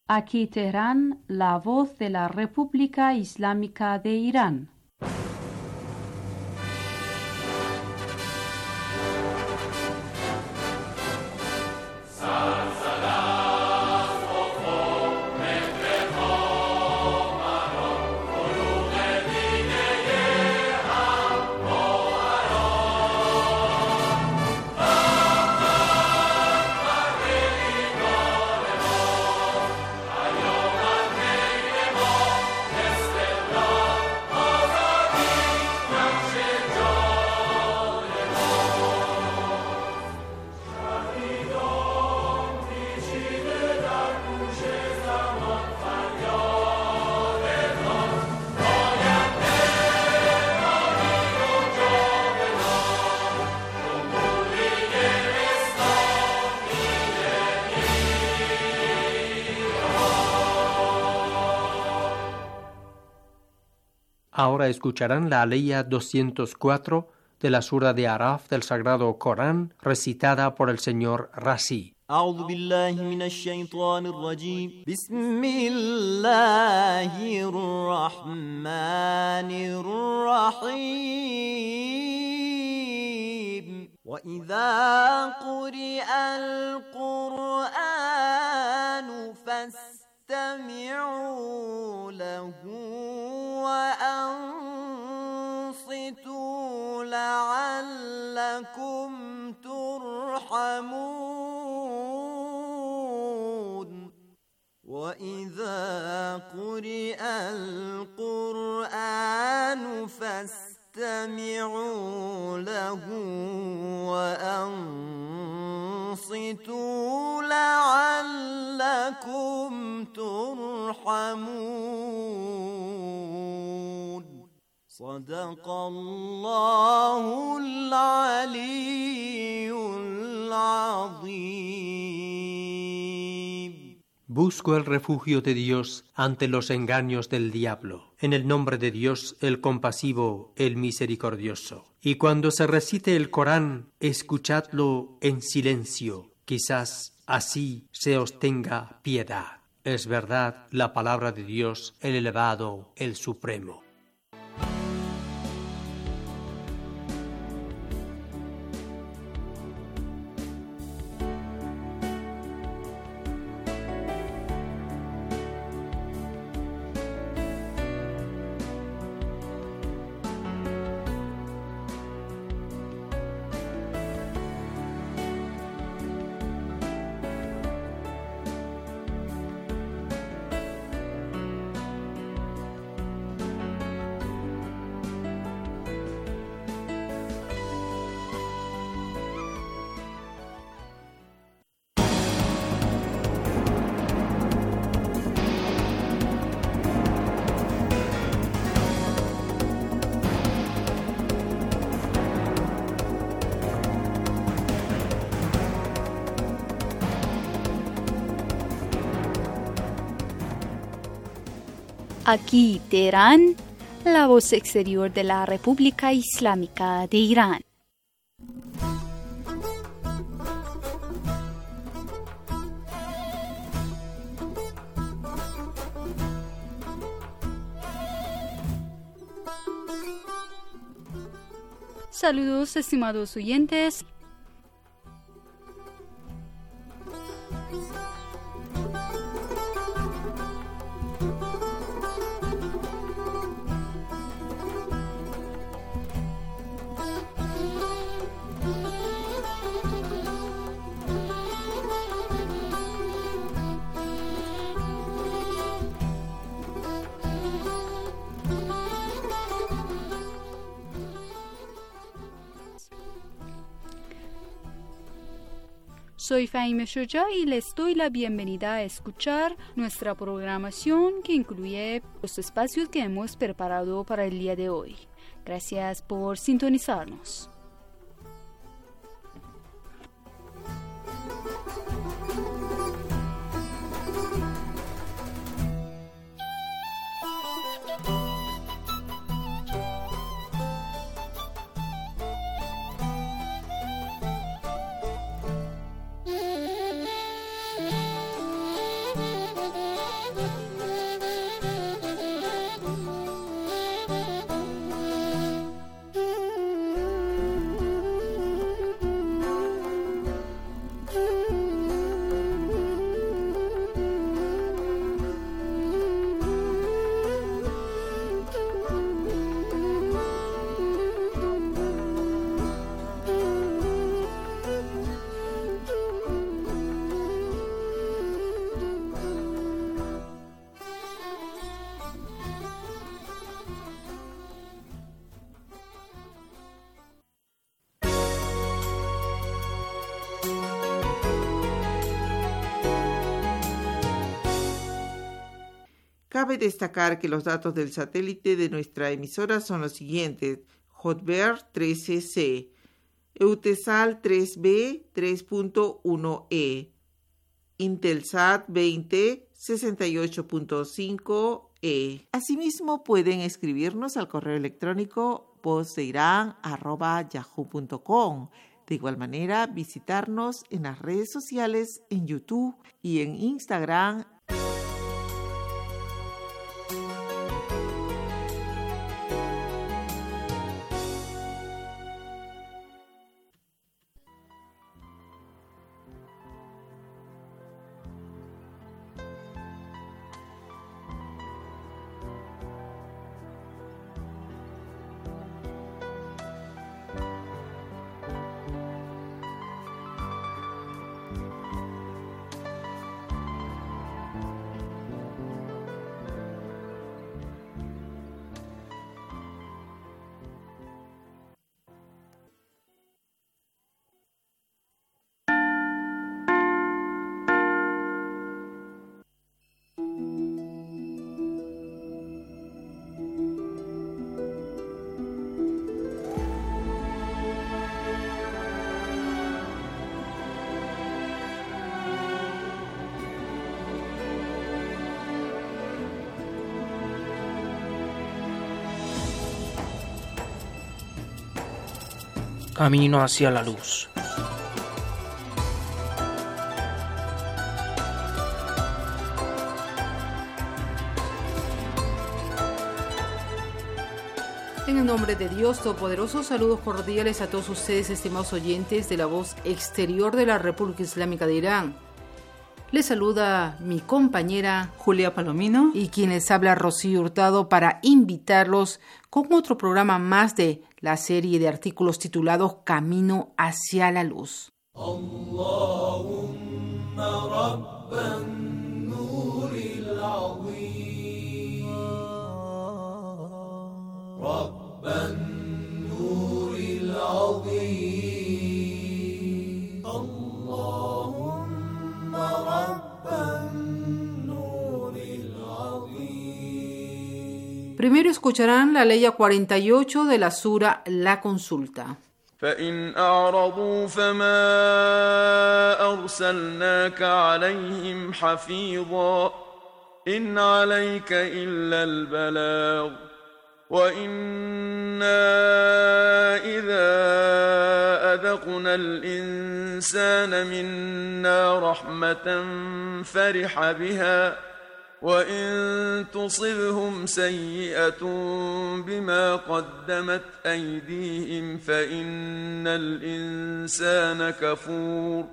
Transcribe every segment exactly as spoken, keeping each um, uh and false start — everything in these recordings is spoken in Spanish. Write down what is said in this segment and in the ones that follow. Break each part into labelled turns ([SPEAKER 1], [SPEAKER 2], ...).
[SPEAKER 1] Aquí Teherán, la voz de la República Islámica de Irán.
[SPEAKER 2] Ahora escucharán la aleya doscientos cuatro de la sura de Araf del Sagrado Corán, recitada por el señor Razi.
[SPEAKER 3] أعوذ بالله من الشيطان الرجيم بسم الله الرحمن الرحيم وإذا قرئ القرآن فاستمعوا له وأنصتوا لعلكم ترحمون وإذا قرئ القرآن فاستمعوا له وأنصتوا لعلكم ترحمون صدق الله العلي العظيم.
[SPEAKER 2] Busco el refugio de Dios ante los engaños del diablo. En el nombre de Dios, el compasivo, el misericordioso. Y cuando se recite el Corán, escuchadlo en silencio. Quizás así se os tenga piedad. Es verdad la palabra de Dios, el elevado, el supremo.
[SPEAKER 4] Aquí Teherán, la voz exterior de la República Islámica de Irán. Saludos, estimados oyentes. Soy Fahime Shoja y les doy la bienvenida a escuchar nuestra programación que incluye los espacios que hemos preparado para el día de hoy. Gracias por sintonizarnos.
[SPEAKER 5] Cabe destacar que los datos del satélite de nuestra emisora son los siguientes: Hotbird trece ce, Eutelsat tres be tres punto uno e, Intelsat veinte sesenta y ocho punto cinco e. Asimismo, pueden escribirnos al correo electrónico vozdeiran arroba yahoo punto com. De igual manera, visitarnos en las redes sociales, en YouTube y en Instagram.
[SPEAKER 6] Camino hacia la luz.
[SPEAKER 7] En el nombre de Dios Todopoderoso, saludos cordiales a todos ustedes, estimados oyentes de la voz exterior de la República Islámica de Irán. Les saluda mi compañera
[SPEAKER 8] Julia Palomino
[SPEAKER 7] y quien les habla Rocío Hurtado para invitarlos con otro programa más de la serie de artículos titulados Camino hacia la luz. Allahumma rabban nuril azim, rabban nuril azim, Allahumma rabban nuril azim. Primero escucharán la ley cuarenta y ocho de la sura La Consulta.
[SPEAKER 9] فإن أعرضوا فما أرسلناك عليهم حفيظا إن عليك إلا البلاغ وإنا إذا أذقنا الإنسان منا رحمة فرح بها وإن تصبهم سيئة بما قدمت أيديهم فإن الإنسان كفور.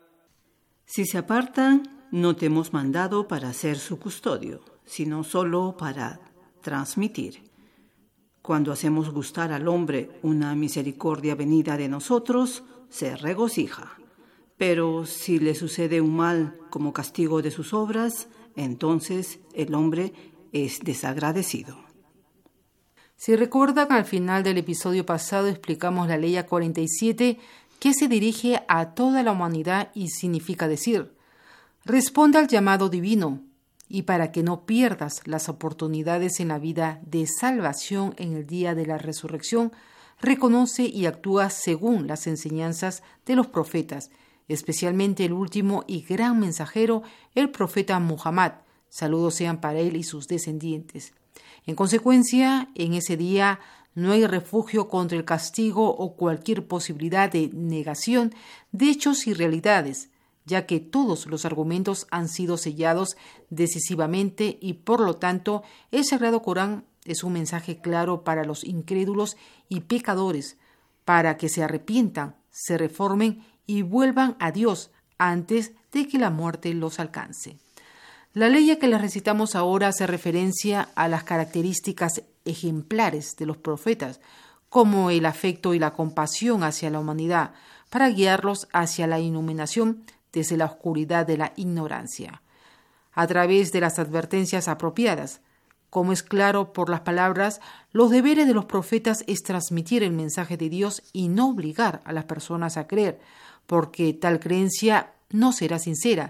[SPEAKER 8] Si se apartan, no te hemos mandado para ser su custodio, sino solo para transmitir. Cuando hacemos gustar al hombre una misericordia venida de nosotros, se regocija. Pero si le sucede un mal como castigo de sus obras, entonces el hombre es desagradecido.
[SPEAKER 7] Si recuerdan, al final del episodio pasado explicamos la ley cuarenta y siete, que se dirige a toda la humanidad y significa decir: responde al llamado divino, y para que no pierdas las oportunidades en la vida de salvación en el día de la resurrección, reconoce y actúa según las enseñanzas de los profetas, especialmente el último y gran mensajero, el profeta Muhammad, saludos sean para él y sus descendientes. En consecuencia, en ese día no hay refugio contra el castigo o cualquier posibilidad de negación de hechos y realidades, ya que todos los argumentos han sido sellados decisivamente y por lo tanto el Sagrado Corán es un mensaje claro para los incrédulos y pecadores, para que se arrepientan, se reformen y vuelvan a Dios antes de que la muerte los alcance. La ley que les recitamos ahora hace referencia a las características ejemplares de los profetas, como el afecto y la compasión hacia la humanidad, para guiarlos hacia la iluminación desde la oscuridad de la ignorancia. A través de las advertencias apropiadas, como es claro por las palabras, los deberes de los profetas es transmitir el mensaje de Dios y no obligar a las personas a creer, porque tal creencia no será sincera,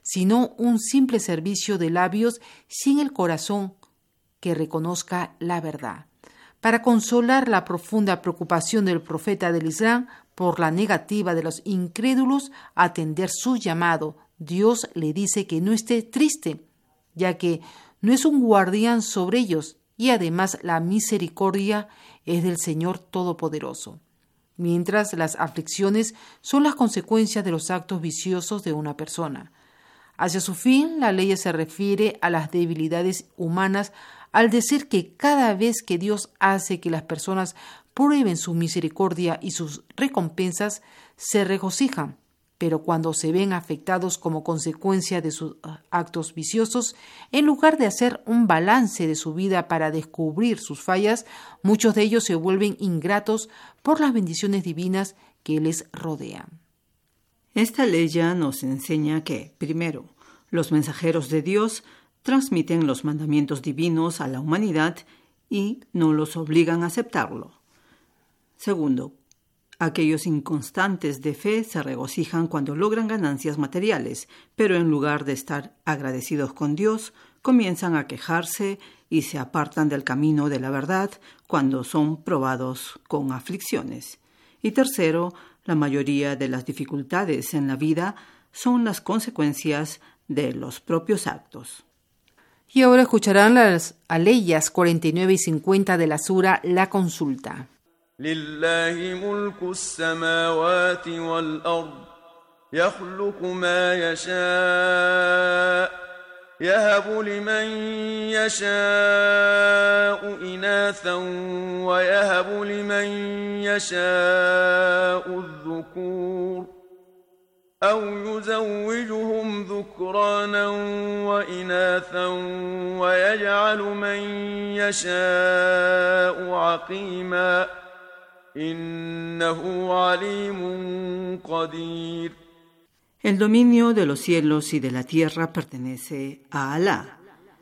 [SPEAKER 7] sino un simple servicio de labios sin el corazón que reconozca la verdad. Para consolar la profunda preocupación del profeta del Islam por la negativa de los incrédulos a atender su llamado, Dios le dice que no esté triste, ya que no es un guardián sobre ellos, y además la misericordia es del Señor Todopoderoso, mientras las aflicciones son las consecuencias de los actos viciosos de una persona. Hacia su fin, la ley se refiere a las debilidades humanas al decir que cada vez que Dios hace que las personas prueben su misericordia y sus recompensas, se regocijan, pero cuando se ven afectados como consecuencia de sus actos viciosos, en lugar de hacer un balance de su vida para descubrir sus fallas, muchos de ellos se vuelven ingratos por las bendiciones divinas que les rodean.
[SPEAKER 8] Esta ley ya nos enseña que, primero, los mensajeros de Dios transmiten los mandamientos divinos a la humanidad y no los obligan a aceptarlo. Segundo, aquellos inconstantes de fe se regocijan cuando logran ganancias materiales, pero en lugar de estar agradecidos con Dios, comienzan a quejarse y se apartan del camino de la verdad cuando son probados con aflicciones. Y tercero, la mayoría de las dificultades en la vida son las consecuencias de los propios actos.
[SPEAKER 7] Y ahora escucharán las aleyas cuarenta y nueve y cincuenta de la sura La Consulta.
[SPEAKER 9] لله ملك السماوات والأرض يخلق ما يشاء يهب لمن يشاء إناثا ويهب لمن يشاء الذكور أو يزوجهم ذكرانا وإناثا ويجعل من يشاء عقيما إنه عليم قدير.
[SPEAKER 8] El dominio de los cielos y de la tierra pertenece a Alá.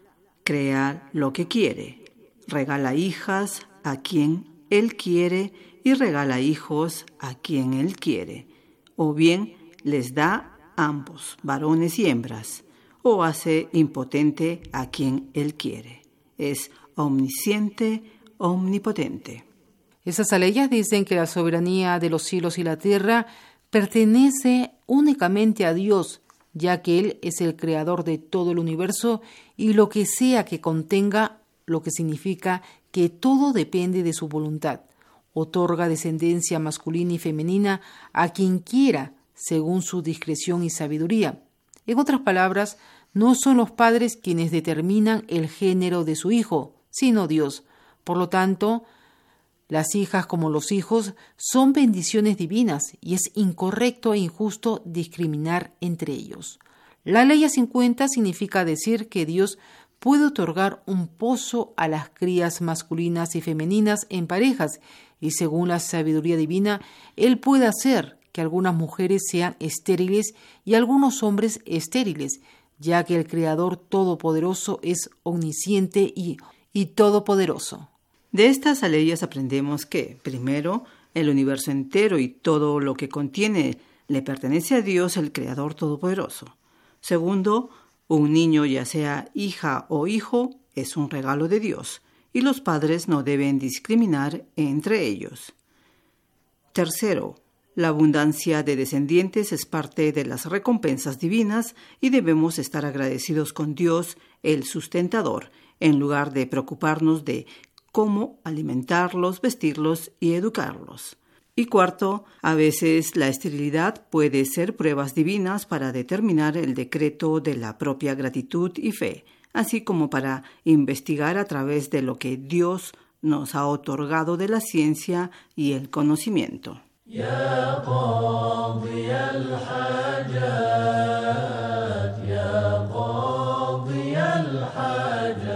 [SPEAKER 8] Crea lo que quiere, regala hijas a quien Él quiere y regala hijos a quien Él quiere, o bien les da ambos, varones y hembras, o hace impotente a quien Él quiere. Es omnisciente, omnipotente.
[SPEAKER 7] Esas aleyas dicen que la soberanía de los cielos y la tierra pertenece únicamente a Dios, ya que Él es el creador de todo el universo y lo que sea que contenga, lo que significa que todo depende de su voluntad. Otorga descendencia masculina y femenina a quien quiera, según su discreción y sabiduría. En otras palabras, no son los padres quienes determinan el género de su hijo, sino Dios. Por lo tanto, las hijas como los hijos son bendiciones divinas y es incorrecto e injusto discriminar entre ellos. La ley cincuenta significa decir que Dios puede otorgar un pozo a las crías masculinas y femeninas en parejas y según la sabiduría divina, Él puede hacer que algunas mujeres sean estériles y algunos hombres estériles, ya que el Creador Todopoderoso es omnisciente y, y todopoderoso.
[SPEAKER 8] De estas aleyas aprendemos que, primero, el universo entero y todo lo que contiene le pertenece a Dios, el Creador Todopoderoso. Segundo, un niño, ya sea hija o hijo, es un regalo de Dios, y los padres no deben discriminar entre ellos. Tercero, la abundancia de descendientes es parte de las recompensas divinas y debemos estar agradecidos con Dios, el sustentador, en lugar de preocuparnos de cómo alimentarlos, vestirlos y educarlos. Y cuarto, a veces la esterilidad puede ser pruebas divinas para determinar el decreto de la propia gratitud y fe, así como para investigar a través de lo que Dios nos ha otorgado de la ciencia y el conocimiento. Ya qadi al-hajat, ya qadi al-hajat.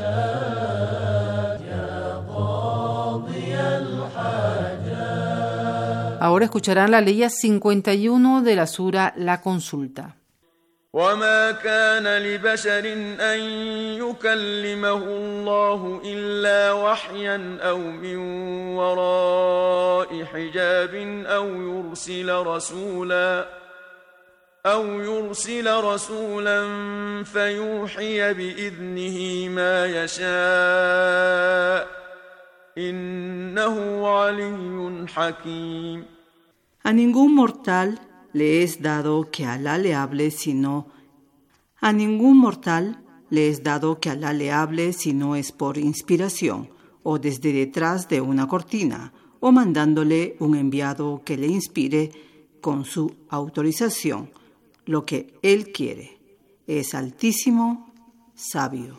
[SPEAKER 7] Ahora escucharán la ley cincuenta y uno de la sura La Consulta.
[SPEAKER 9] وما كان لبشر أن يكلمه الله إلا وحيا أو من وراء حجاب أو يرسل رسولا أو يرسل رسولا فيوحي بإذنه ما يشاء إنه علي حكيم.
[SPEAKER 8] A ningún mortal le es dado que Alá le hable sino a ningún mortal le es dado que Alá le hable si no es por inspiración o desde detrás de una cortina o mandándole un enviado que le inspire con su autorización lo que él quiere. Es altísimo, sabio.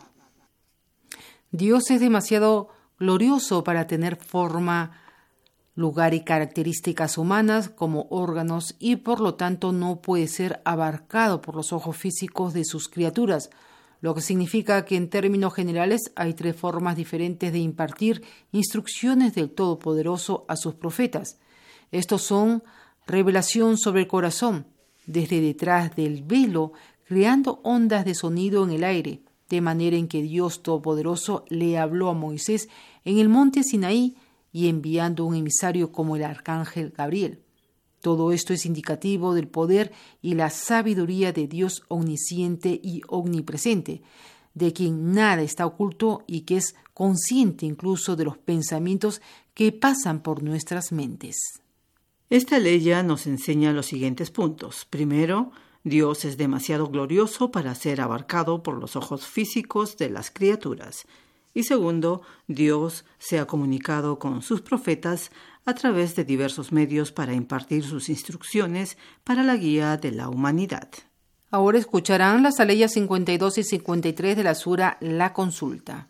[SPEAKER 7] Dios es demasiado glorioso para tener forma, lugar y características humanas como órganos y por lo tanto no puede ser abarcado por los ojos físicos de sus criaturas, lo que significa que en términos generales hay tres formas diferentes de impartir instrucciones del Todopoderoso a sus profetas. Estos son revelación sobre el corazón, desde detrás del velo, creando ondas de sonido en el aire, de manera en que Dios Todopoderoso le habló a Moisés en el monte Sinaí y enviando un emisario como el arcángel Gabriel. Todo esto es indicativo del poder y la sabiduría de Dios omnisciente y omnipresente, de quien nada está oculto y que es consciente incluso de los pensamientos que pasan por nuestras mentes.
[SPEAKER 8] Esta ley nos enseña los siguientes puntos. Primero, Dios es demasiado glorioso para ser abarcado por los ojos físicos de las criaturas. Y segundo, Dios se ha comunicado con sus profetas a través de diversos medios para impartir sus instrucciones para la guía de la humanidad.
[SPEAKER 7] Ahora escucharán las aleyas cincuenta y dos y cincuenta y tres de la sura La Consulta.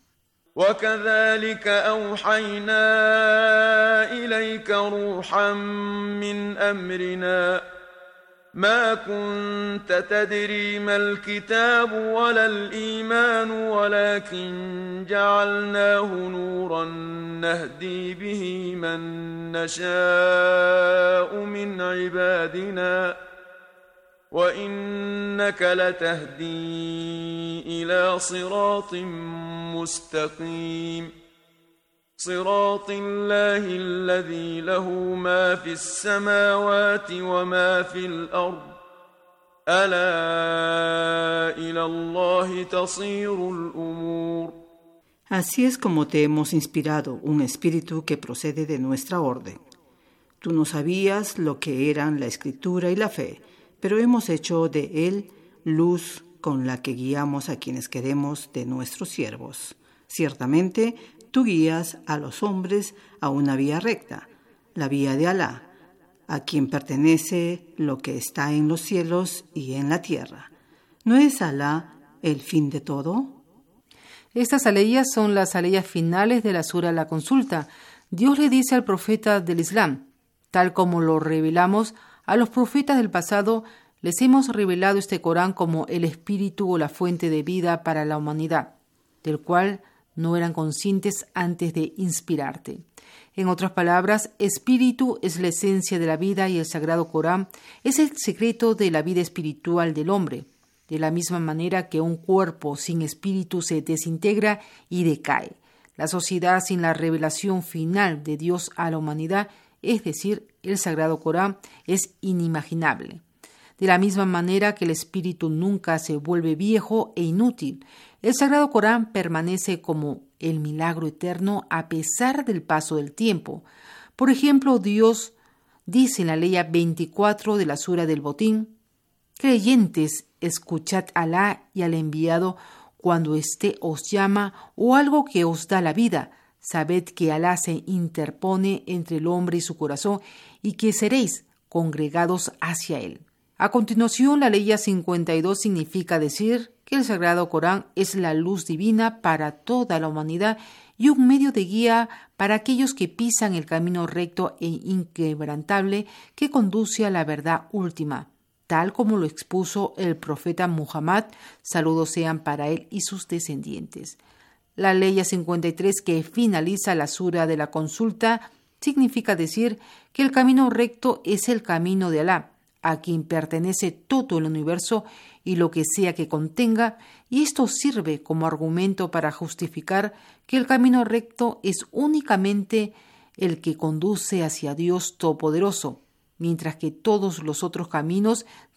[SPEAKER 9] وكذلك أوحينا إليك روحا من أمرنا ما كنت تدري ما الكتاب ولا الإيمان ولكن جعلناه نورا نهدي به من نشاء من عبادنا وإنك لتهدي إلى صراط مستقيم صراط الله الذي له ما في السماوات وما في الأرض ألا إلى الله تصير الأمور.
[SPEAKER 8] Así es como te hemos inspirado un espíritu que procede de nuestra orden. Tú no sabías lo que eran la escritura y la fe, pero hemos hecho de él luz con la que guiamos a quienes queremos de nuestros siervos. Ciertamente, tú guías a los hombres a una vía recta, la vía de Alá, a quien pertenece lo que está en los cielos y en la tierra. ¿No es Alá el fin de todo?
[SPEAKER 7] Estas aleyas son las aleyas finales de la sura La Consulta. Dios le dice al profeta del Islam, tal como lo revelamos a los profetas del pasado, les hemos revelado este Corán como el espíritu o la fuente de vida para la humanidad, del cual no eran conscientes antes de inspirarte. En otras palabras, espíritu es la esencia de la vida y el sagrado Corán es el secreto de la vida espiritual del hombre, de la misma manera que un cuerpo sin espíritu se desintegra y decae. La sociedad sin la revelación final de Dios a la humanidad, es decir, el sagrado Corán, es inimaginable. De la misma manera que el espíritu nunca se vuelve viejo e inútil, el sagrado Corán permanece como el milagro eterno a pesar del paso del tiempo. Por ejemplo, Dios dice en la ley veinticuatro de la sura del Botín: creyentes, escuchad a Alá y al enviado cuando éste os llama o algo que os da la vida. Sabed que Alá se interpone entre el hombre y su corazón y que seréis congregados hacia él. A continuación, la ley cincuenta y dos significa decir que el Sagrado Corán es la luz divina para toda la humanidad y un medio de guía para aquellos que pisan el camino recto e inquebrantable que conduce a la verdad última, tal como lo expuso el profeta Muhammad, saludos sean para él y sus descendientes. La ley cincuenta y tres, que finaliza la sura de la Consulta, significa decir que el camino recto es el camino de Alá, a quien pertenece todo el universo y lo que sea que contenga, y esto sirve como argumento para justificar que el camino recto es únicamente el que conduce hacia Dios Todopoderoso, mientras que todos los otros caminos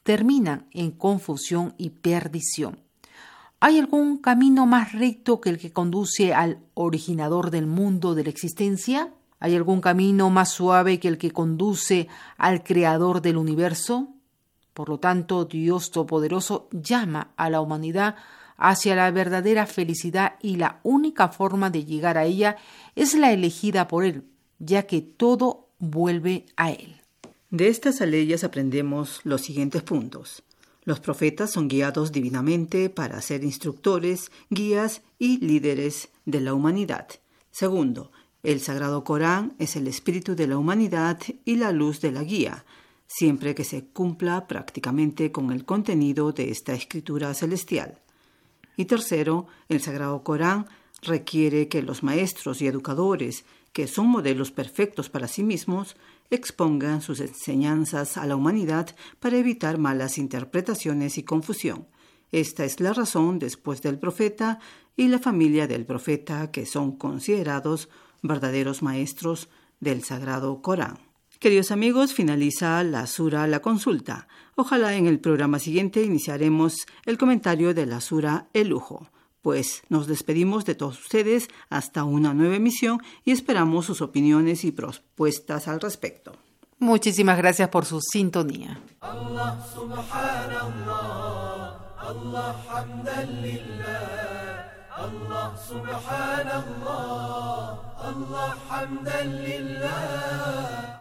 [SPEAKER 7] terminan en confusión y perdición. ¿Hay algún camino más recto que el que conduce al originador del mundo, de la existencia? ¿Hay algún camino más suave que el que conduce al creador del universo? Por lo tanto, Dios Todopoderoso llama a la humanidad hacia la verdadera felicidad y la única forma de llegar a ella es la elegida por Él, ya que todo vuelve a Él.
[SPEAKER 8] De estas aleyas aprendemos los siguientes puntos. Los profetas son guiados divinamente para ser instructores, guías y líderes de la humanidad. Segundo, el Sagrado Corán es el espíritu de la humanidad y la luz de la guía, siempre que se cumpla prácticamente con el contenido de esta escritura celestial. Y tercero, el Sagrado Corán requiere que los maestros y educadores, que son modelos perfectos para sí mismos, expongan sus enseñanzas a la humanidad para evitar malas interpretaciones y confusión. Esta es la razón después del profeta y la familia del profeta, que son considerados verdaderos maestros del Sagrado Corán. Queridos amigos, finaliza la sura La Consulta. Ojalá en el programa siguiente iniciaremos el comentario de la sura El Lujo. Pues nos despedimos de todos ustedes hasta una nueva emisión y esperamos sus opiniones y propuestas al respecto.
[SPEAKER 7] Muchísimas gracias por su sintonía.
[SPEAKER 10] Allah subhanallah, Allah hamdan lillah, Allah subhanallah, Allah hamdan lillah.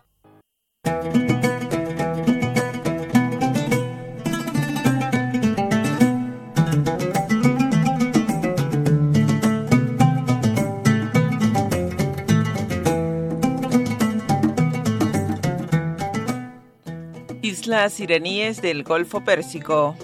[SPEAKER 11] Islas iraníes del Golfo Pérsico.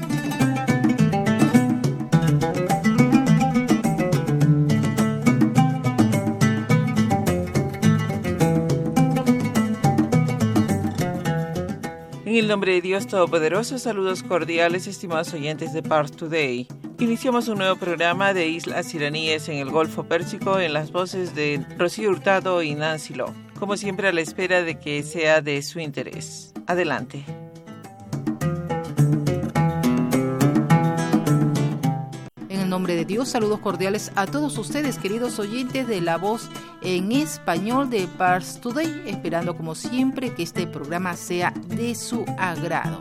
[SPEAKER 11] En el nombre de Dios Todopoderoso, saludos cordiales, estimados oyentes de Pars Today. Iniciamos un nuevo programa de Islas iraníes en el Golfo Pérsico en las voces de Rocío Hurtado y Nancy Lo. Como siempre, a la espera de que sea de su interés. Adelante.
[SPEAKER 7] En el nombre de Dios, saludos cordiales a todos ustedes, queridos oyentes de la voz en español de Pars Today, esperando como siempre que este programa sea de su agrado.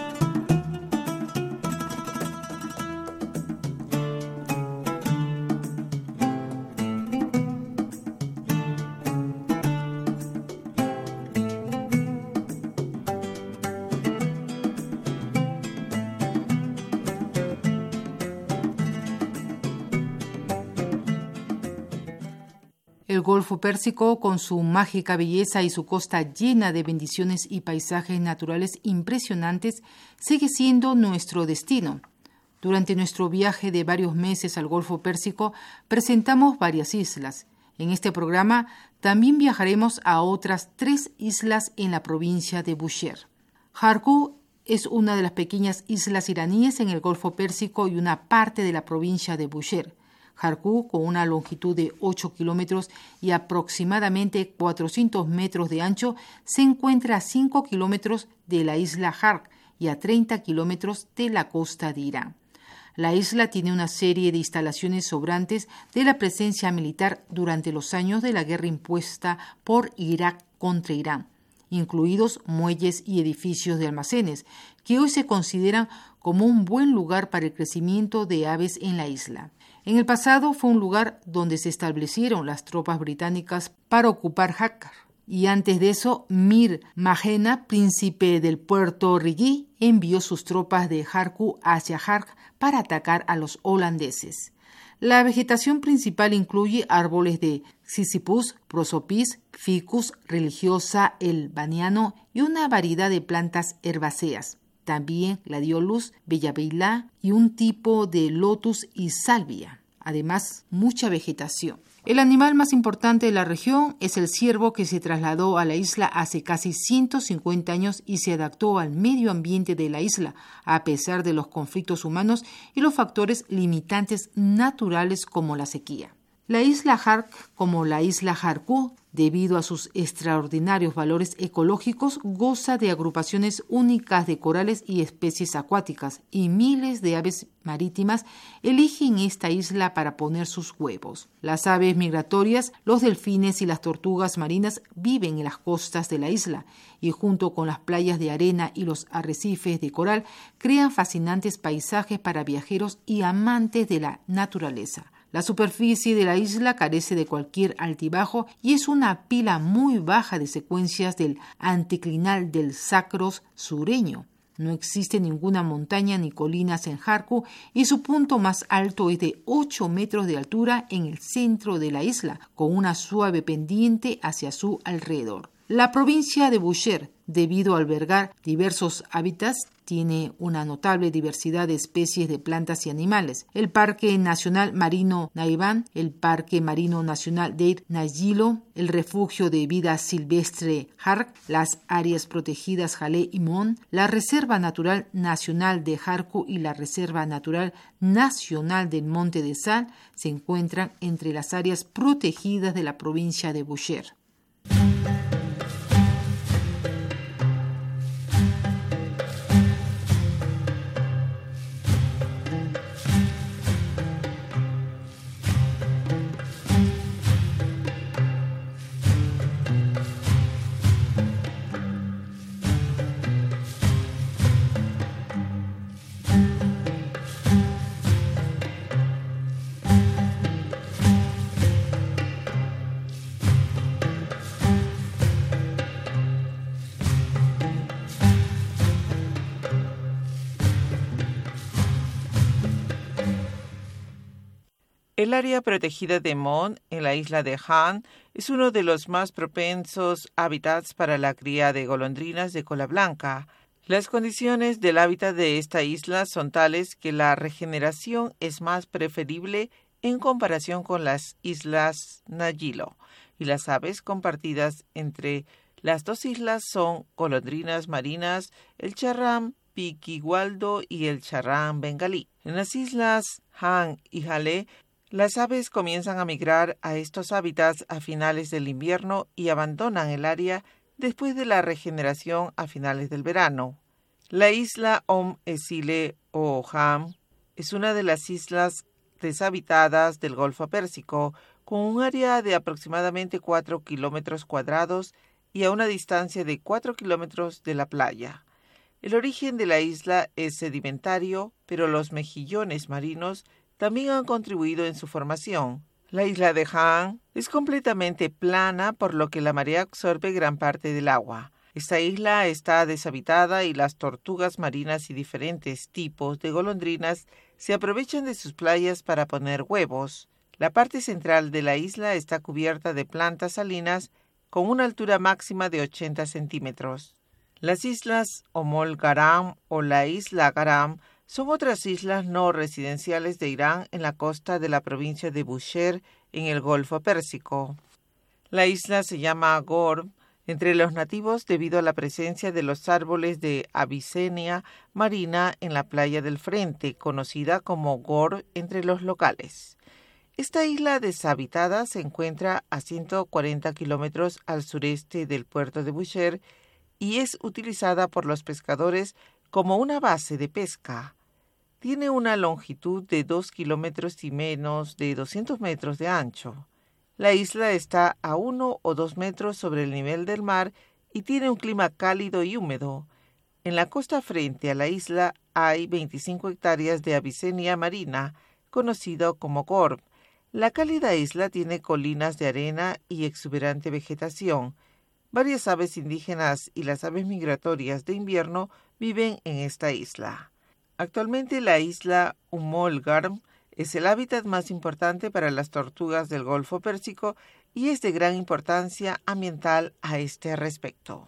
[SPEAKER 7] El Golfo Pérsico, con su mágica belleza y su costa llena de bendiciones y paisajes naturales impresionantes, sigue siendo nuestro destino. Durante nuestro viaje de varios meses al Golfo Pérsico, presentamos varias islas. En este programa también viajaremos a otras tres islas en la provincia de Bushehr. Jarku es una de las pequeñas islas iraníes en el Golfo Pérsico y una parte de la provincia de Bushehr. Jarku, con una longitud de ocho kilómetros y aproximadamente cuatrocientos metros de ancho, se encuentra a cinco kilómetros de la isla Hark y a treinta kilómetros de la costa de Irán. La isla tiene una serie de instalaciones sobrantes de la presencia militar durante los años de la guerra impuesta por Irak contra Irán, incluidos muelles y edificios de almacenes, que hoy se consideran como un buen lugar para el crecimiento de aves en la isla. En el pasado fue un lugar donde se establecieron las tropas británicas para ocupar Hakkar, y antes de eso Mir Magena, príncipe del puerto Rigi, envió sus tropas de Jarku hacia Hark para atacar a los holandeses. La vegetación principal incluye árboles de Sisyphus, prosopis, ficus religiosa, el baniano y una variedad de plantas herbáceas. También gladiolus, bellaveilá y un tipo de lotus y salvia. Además, mucha vegetación. El animal más importante de la región es el ciervo, que se trasladó a la isla hace casi ciento cincuenta años y se adaptó al medio ambiente de la isla, a pesar de los conflictos humanos y los factores limitantes naturales como la sequía. La isla Hark, como la isla Jarku, Debido a sus extraordinarios valores ecológicos, goza de agrupaciones únicas de corales y especies acuáticas, y miles de aves marítimas eligen esta isla para poner sus huevos. Las aves migratorias, los delfines y las tortugas marinas viven en las costas de la isla y junto con las playas de arena y los arrecifes de coral crean fascinantes paisajes para viajeros y amantes de la naturaleza. La superficie de la isla carece de cualquier altibajo y es una pila muy baja de secuencias del anticlinal del Sacros sureño. No existe ninguna montaña ni colinas en Harku y su punto más alto es de ocho metros de altura en el centro de la isla, con una suave pendiente hacia su alrededor. La provincia de Bushehr, debido a albergar diversos hábitats, tiene una notable diversidad de especies de plantas y animales. El Parque Nacional Marino Naivan, el Parque Marino Nacional Deir Nayilo, el Refugio de Vida Silvestre Hark, las áreas protegidas Jalé y Mon, la Reserva Natural Nacional de Harku y la Reserva Natural Nacional del Monte de Sal se encuentran entre las áreas protegidas de la provincia de Bushehr.
[SPEAKER 11] El área protegida de Mon, en la isla de Han, es uno de los más propensos hábitats para la cría de golondrinas de cola blanca. Las condiciones del hábitat de esta isla son tales que la regeneración es más preferible en comparación con las islas Nayilo, y las aves compartidas entre las dos islas son golondrinas marinas, el charrán piquigualdo y el charrán bengalí. En las islas Han y Jalé, las aves comienzan a migrar a estos hábitats a finales del invierno y abandonan el área después de la regeneración a finales del verano. La isla Om Esile o Ham es una de las islas deshabitadas del Golfo Pérsico, con un área de aproximadamente cuatro kilómetros cuadrados y a una distancia de cuatro kilómetros de la playa. El origen de la isla es sedimentario, pero los mejillones marinos también han contribuido en su formación. La isla de Han es completamente plana, por lo que la marea absorbe gran parte del agua. Esta isla está deshabitada y las tortugas marinas y diferentes tipos de golondrinas se aprovechan de sus playas para poner huevos. La parte central de la isla está cubierta de plantas salinas con una altura máxima de ochenta centímetros. Las islas Omol Garam o la isla Garam son otras islas no residenciales de Irán en la costa de la provincia de Bushehr, en el Golfo Pérsico. La isla se llama Gorm entre los nativos debido a la presencia de los árboles de Avicennia marina en la playa del frente, conocida como Gorm entre los locales. Esta isla deshabitada se encuentra a ciento cuarenta kilómetros al sureste del puerto de Bushehr y es utilizada por los pescadores como una base de pesca. Tiene una longitud de dos kilómetros y menos de doscientos metros de ancho. La isla está a uno o dos metros sobre el nivel del mar y tiene un clima cálido y húmedo. En la costa frente a la isla hay veinticinco hectáreas de Avicennia marina, conocido como Gorm. La cálida isla tiene colinas de arena y exuberante vegetación. Varias aves indígenas y las aves migratorias de invierno viven en esta isla. Actualmente la isla Umol Garm es el hábitat más importante para las tortugas del Golfo Pérsico y es de gran importancia ambiental a este respecto.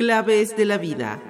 [SPEAKER 5] Claves de la vida.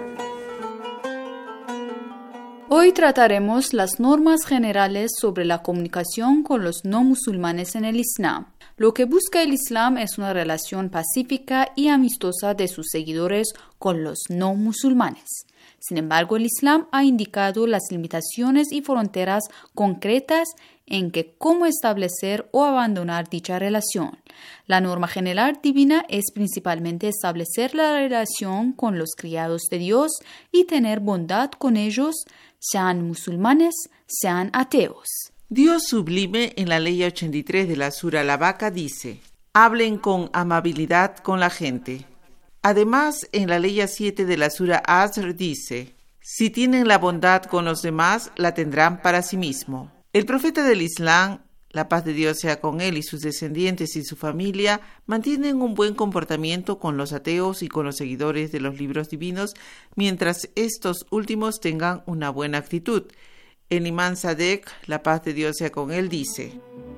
[SPEAKER 4] Hoy trataremos las normas generales sobre la comunicación con los no musulmanes en el Islam. Lo que busca el Islam es una relación pacífica y amistosa de sus seguidores con los no musulmanes. Sin embargo, el Islam ha indicado las limitaciones y fronteras concretas en que cómo establecer o abandonar dicha relación. La norma general divina es principalmente establecer la relación con los criados de Dios y tener bondad con ellos, sean musulmanes, sean ateos.
[SPEAKER 5] Dios sublime en la ley ochenta y tres de la Sura Al-Baqarah dice: hablen con amabilidad con la gente. Además, en la ley siete de la Sura Asr dice: si tienen la bondad con los demás, la tendrán para sí mismo. El profeta del Islam, la paz de Dios sea con él y sus descendientes y su familia, mantienen un buen comportamiento con los ateos y con los seguidores de los libros divinos, mientras estos últimos tengan una buena actitud. El imán Sadek, la paz de Dios sea con él, dice: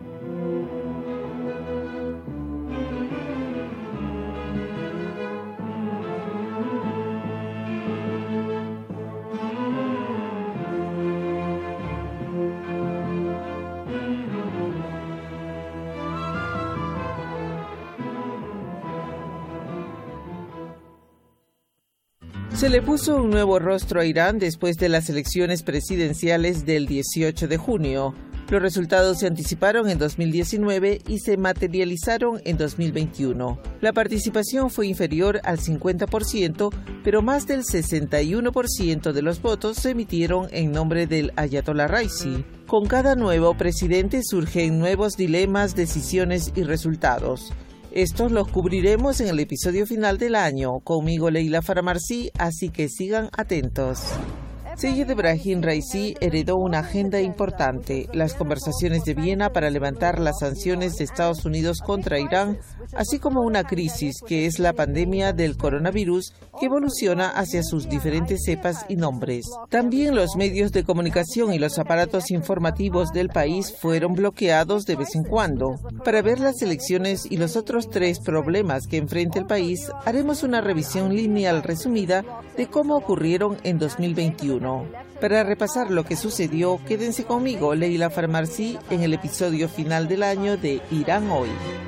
[SPEAKER 11] Se le puso un nuevo rostro a Irán después de las elecciones presidenciales del dieciocho de junio. Los resultados se anticiparon en dos mil diecinueve y se materializaron en dos mil veintiuno. La participación fue inferior al cincuenta por ciento, pero más del sesenta y uno por ciento de los votos se emitieron en nombre del Ayatollah Raisi. Con cada nuevo presidente surgen nuevos dilemas, decisiones y resultados. Estos los cubriremos en el episodio final del año. Conmigo Leila Farmarsi, así que sigan atentos. Seyyed Ebrahim Raisi heredó una agenda importante, las conversaciones de Viena para levantar las sanciones de Estados Unidos contra Irán, así como una crisis que es la pandemia del coronavirus que evoluciona hacia sus diferentes cepas y nombres. También los medios de comunicación y los aparatos informativos del país fueron bloqueados de vez en cuando. Para ver las elecciones y los otros tres problemas que enfrenta el país, haremos una revisión lineal resumida de cómo ocurrieron en dos mil veintiuno. Para repasar lo que sucedió, quédense conmigo, Leila Farmarsi, en el episodio final del año de Irán Hoy.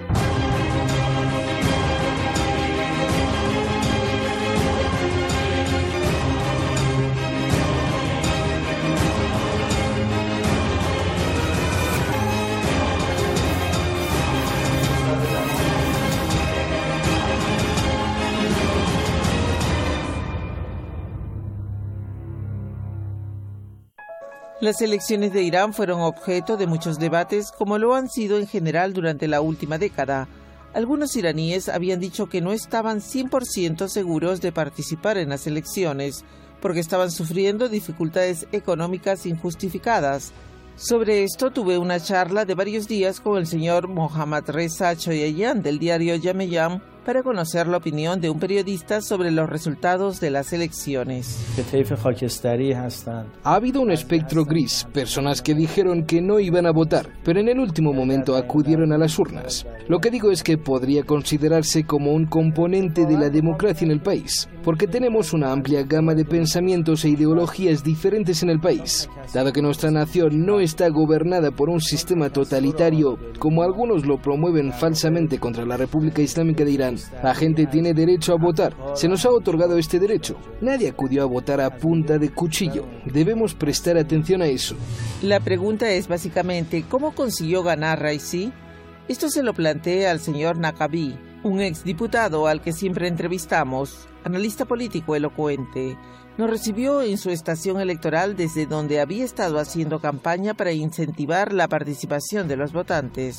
[SPEAKER 11] Las elecciones de Irán fueron objeto de muchos debates, como lo han sido en general durante la última década. Algunos iraníes habían dicho que no estaban cien por ciento seguros de participar en las elecciones, porque estaban sufriendo dificultades económicas injustificadas. Sobre esto tuve una charla de varios días con el señor Mohammad Reza Choyayan del diario Yameyam para conocer la opinión de un periodista sobre los resultados de las elecciones.
[SPEAKER 12] Ha habido un espectro gris, personas que dijeron que no iban a votar, pero en el último momento acudieron a las urnas. Lo que digo es que podría considerarse como un componente de la democracia en el país, porque tenemos una amplia gama de pensamientos e ideologías diferentes en el país. Dado que nuestra nación no está gobernada por un sistema totalitario, como algunos lo promueven falsamente contra la República Islámica de Irán, la gente tiene derecho a votar. Se nos ha otorgado este derecho. Nadie acudió a votar a punta de cuchillo. Debemos prestar atención a eso.
[SPEAKER 11] La pregunta es básicamente, ¿cómo consiguió ganar Raisi? Esto se lo planteé al señor Naqabi, un exdiputado al que siempre entrevistamos, analista político elocuente. Nos recibió en su estación electoral desde donde había estado haciendo campaña para incentivar la participación de los votantes.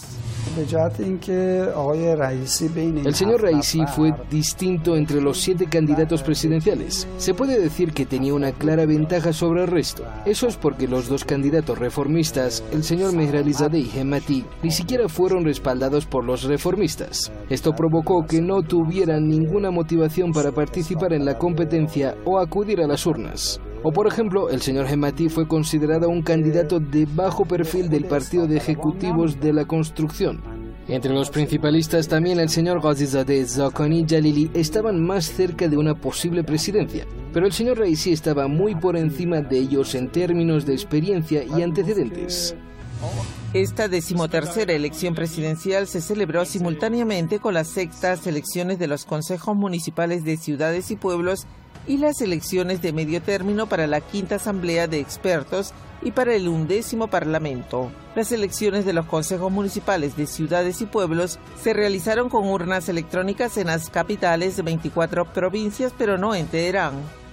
[SPEAKER 12] El señor Raisi fue distinto entre los siete candidatos presidenciales. Se puede decir que tenía una clara ventaja sobre el resto. Eso es porque los dos candidatos reformistas, el señor Mehralizadeh y Hemati, ni siquiera fueron respaldados por los reformistas. Esto provocó que no tuvieran ninguna motivación para participar en la competencia o acudir a las urnas. O por ejemplo, el señor Hemati fue considerado un candidato de bajo perfil del Partido de Ejecutivos de la Construcción. Entre los principalistas también el señor Ghazizadeh, Zaghani Jalili estaban más cerca de una posible presidencia, pero el señor Raisi estaba muy por encima de ellos en términos de experiencia y antecedentes.
[SPEAKER 11] Esta decimotercera elección presidencial se celebró simultáneamente con las sextas elecciones de los consejos municipales de ciudades y pueblos y las elecciones de medio término para la quinta asamblea de expertos y para el undécimo parlamento. Las elecciones de los consejos municipales de ciudades y pueblos se realizaron con urnas electrónicas en las capitales de veinticuatro provincias, pero no en Teherán.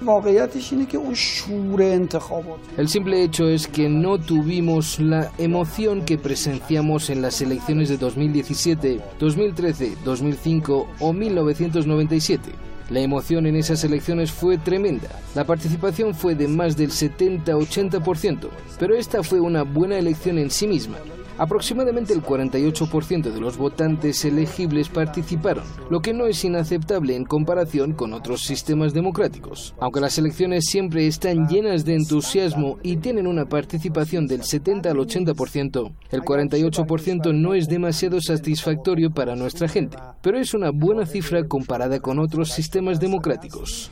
[SPEAKER 12] El simple hecho es que no tuvimos la emoción que presenciamos en las elecciones de dos mil diecisiete, dos mil trece, dos mil cinco o mil novecientos noventa y siete. La emoción en esas elecciones fue tremenda. La participación fue de más del setenta a ochenta por ciento, pero esta fue una buena elección en sí misma. Aproximadamente el cuarenta y ocho por ciento de los votantes elegibles participaron, lo que no es inaceptable en comparación con otros sistemas democráticos. Aunque las elecciones siempre están llenas de entusiasmo y tienen una participación del setenta al ochenta por ciento, el cuarenta y ocho por ciento no es demasiado satisfactorio para nuestra gente, pero es una buena cifra comparada con otros sistemas democráticos.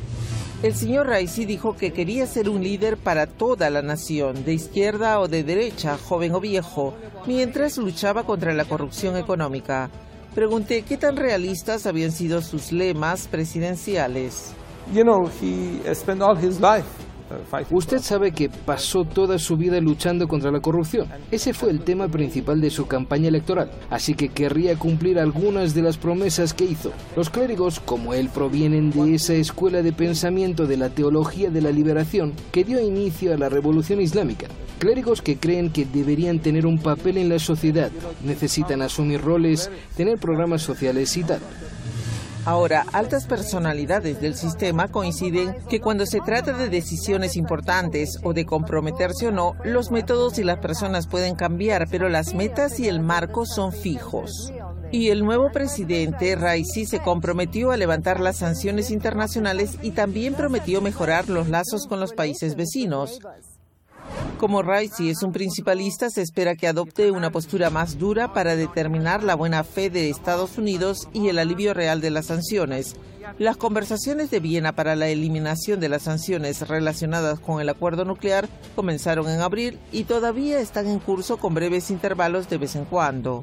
[SPEAKER 11] El señor Raisi dijo que quería ser un líder para toda la nación, de izquierda o de derecha, joven o viejo, mientras luchaba contra la corrupción económica. Pregunté qué tan realistas habían sido sus lemas presidenciales.
[SPEAKER 13] You know, he spent all his life.
[SPEAKER 12] Usted sabe que pasó toda su vida luchando contra la corrupción. Ese fue el tema principal de su campaña electoral, así que querría cumplir algunas de las promesas que hizo. Los clérigos, como él, provienen de esa escuela de pensamiento de la teología de la liberación que dio inicio a la Revolución Islámica. Clérigos que creen que deberían tener un papel en la sociedad, necesitan asumir roles, tener programas sociales y tal.
[SPEAKER 11] Ahora, altas personalidades del sistema coinciden que cuando se trata de decisiones importantes o de comprometerse o no, los métodos y las personas pueden cambiar, pero las metas y el marco son fijos. Y el nuevo presidente, Raisi, se comprometió a levantar las sanciones internacionales y también prometió mejorar los lazos con los países vecinos. Como Raisi es un principalista, se espera que adopte una postura más dura para determinar la buena fe de Estados Unidos y el alivio real de las sanciones. Las conversaciones de Viena para la eliminación de las sanciones relacionadas con el acuerdo nuclear comenzaron en abril y todavía están en curso con breves intervalos de vez en cuando.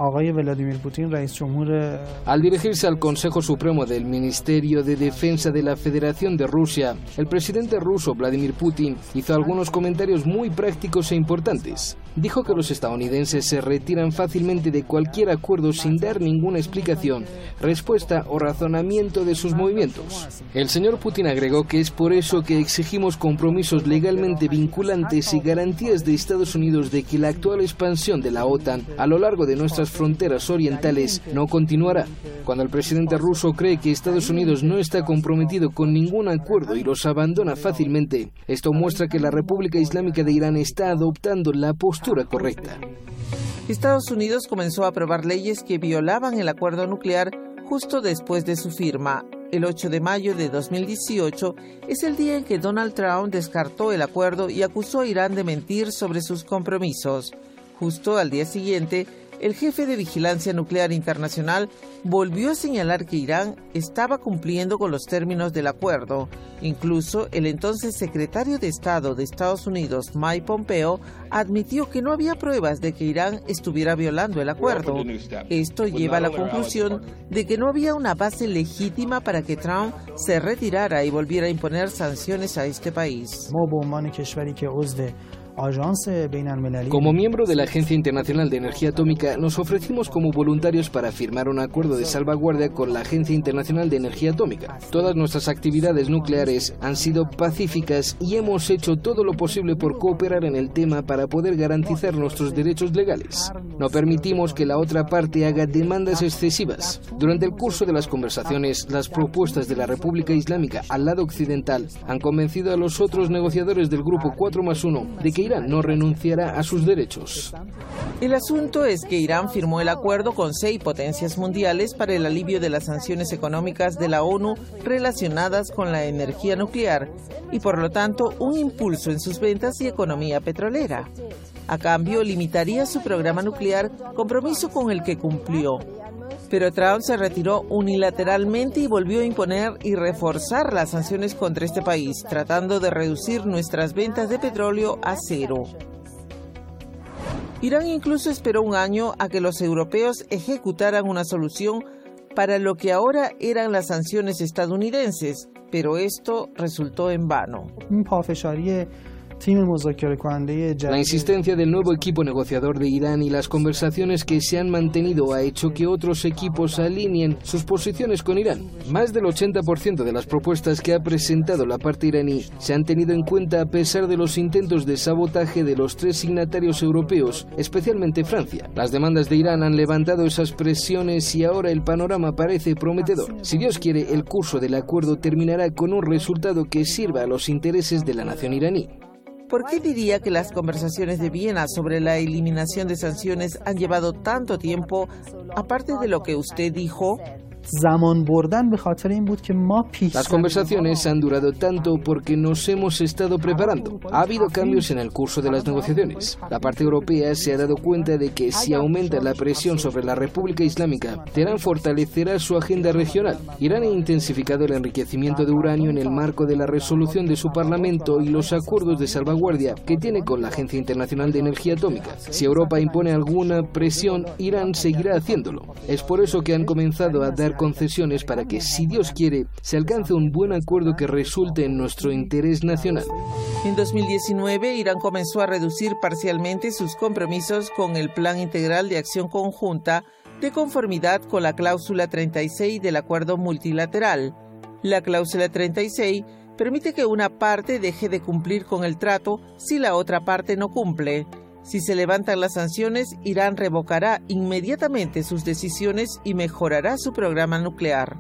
[SPEAKER 12] Al dirigirse al Consejo Supremo del Ministerio de Defensa de la Federación de Rusia, el presidente ruso Vladimir Putin hizo algunos comentarios muy prácticos e importantes. Dijo que los estadounidenses se retiran fácilmente de cualquier acuerdo sin dar ninguna explicación, respuesta o razonamiento de sus movimientos. El señor Putin agregó que es por eso que exigimos compromisos legalmente vinculantes y garantías de Estados Unidos de que la actual expansión de la OTAN a lo largo de nuestras fronteras orientales no continuará. Cuando el presidente ruso cree que Estados Unidos no está comprometido con ningún acuerdo y los abandona fácilmente, esto muestra que la República Islámica de Irán está adoptando la postura correcta.
[SPEAKER 11] Estados Unidos comenzó a aprobar leyes que violaban el acuerdo nuclear justo después de su firma. El ocho de mayo de dos mil dieciocho es el día en que Donald Trump descartó el acuerdo y acusó a Irán de mentir sobre sus compromisos. Justo al día siguiente, el jefe de Vigilancia Nuclear Internacional volvió a señalar que Irán estaba cumpliendo con los términos del acuerdo. Incluso el entonces secretario de Estado de Estados Unidos, Mike Pompeo, admitió que no había pruebas de que Irán estuviera violando el acuerdo. Esto lleva a la conclusión de que no había una base legítima para que Trump se retirara y volviera a imponer sanciones a este país.
[SPEAKER 12] Como miembro de la Agencia Internacional de Energía Atómica, nos ofrecimos como voluntarios para firmar un acuerdo de salvaguardia con la Agencia Internacional de Energía Atómica. Todas nuestras actividades nucleares han sido pacíficas y hemos hecho todo lo posible por cooperar en el tema para poder garantizar nuestros derechos legales. No permitimos que la otra parte haga demandas excesivas. Durante el curso de las conversaciones, las propuestas de la República Islámica al lado occidental han convencido a los otros negociadores del Grupo cuatro más uno de que Irán no renunciará a sus derechos.
[SPEAKER 11] El asunto es que Irán firmó el acuerdo con seis potencias mundiales para el alivio de las sanciones económicas de la ONU relacionadas con la energía nuclear y por lo tanto un impulso en sus ventas y economía petrolera. A cambio, limitaría su programa nuclear, compromiso con el que cumplió. Pero Trump se retiró unilateralmente y volvió a imponer y reforzar las sanciones contra este país, tratando de reducir nuestras ventas de petróleo a cero. Irán incluso esperó un año a que los europeos ejecutaran una solución para lo que ahora eran las sanciones estadounidenses, pero esto resultó en vano.
[SPEAKER 12] La insistencia del nuevo equipo negociador de Irán y las conversaciones que se han mantenido ha hecho que otros equipos alineen sus posiciones con Irán. Más del ochenta por ciento de las propuestas que ha presentado la parte iraní se han tenido en cuenta a pesar de los intentos de sabotaje de los tres signatarios europeos, especialmente Francia. Las demandas de Irán han levantado esas presiones y ahora el panorama parece prometedor. Si Dios quiere, el curso del acuerdo terminará con un resultado que sirva a los intereses de la nación iraní.
[SPEAKER 11] ¿Por qué diría que las conversaciones de Viena sobre la eliminación de sanciones han llevado tanto tiempo, aparte de lo que usted dijo?
[SPEAKER 12] Las conversaciones han durado tanto porque nos hemos estado preparando. Ha habido cambios en el curso de las negociaciones. La parte europea se ha dado cuenta de que si aumenta la presión sobre la República Islámica, Teherán fortalecerá su agenda regional. Irán ha intensificado el enriquecimiento de uranio en el marco de la resolución de su Parlamento y los acuerdos de salvaguardia que tiene con la Agencia Internacional de Energía Atómica. Si Europa impone alguna presión, Irán seguirá haciéndolo. Es por eso que han comenzado a dar concesiones para que, si Dios quiere, se alcance un buen acuerdo que resulte en nuestro interés nacional.
[SPEAKER 11] En dos mil diecinueve, Irán comenzó a reducir parcialmente sus compromisos con el Plan Integral de Acción Conjunta de conformidad con la cláusula treinta y seis del acuerdo multilateral. La cláusula treinta y seis permite que una parte deje de cumplir con el trato si la otra parte no cumple. Si se levantan las sanciones, Irán revocará inmediatamente sus decisiones y mejorará su programa nuclear.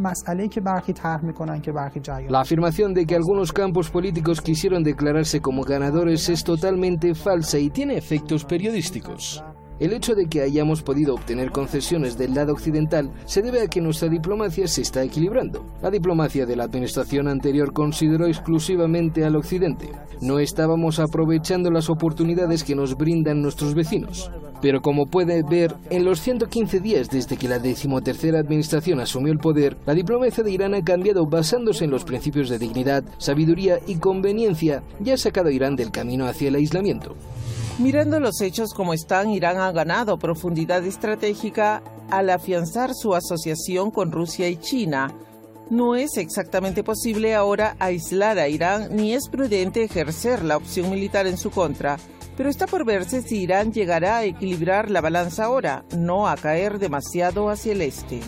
[SPEAKER 12] La afirmación de que algunos campos políticos quisieron declararse como ganadores es totalmente falsa y tiene efectos periodísticos. El hecho de que hayamos podido obtener concesiones del lado occidental se debe a que nuestra diplomacia se está equilibrando. La diplomacia de la administración anterior consideró exclusivamente al occidente. No estábamos aprovechando las oportunidades que nos brindan nuestros vecinos. Pero como puede ver, en los ciento quince días desde que la decimotercera administración asumió el poder, la diplomacia de Irán ha cambiado basándose en los principios de dignidad, sabiduría y conveniencia y ha sacado a Irán del camino hacia el aislamiento.
[SPEAKER 11] Mirando los hechos como están, Irán ha ganado profundidad estratégica al afianzar su asociación con Rusia y China. No es exactamente posible ahora aislar a Irán ni es prudente ejercer la opción militar en su contra, pero está por verse si Irán llegará a equilibrar la balanza ahora, no a caer demasiado hacia el este.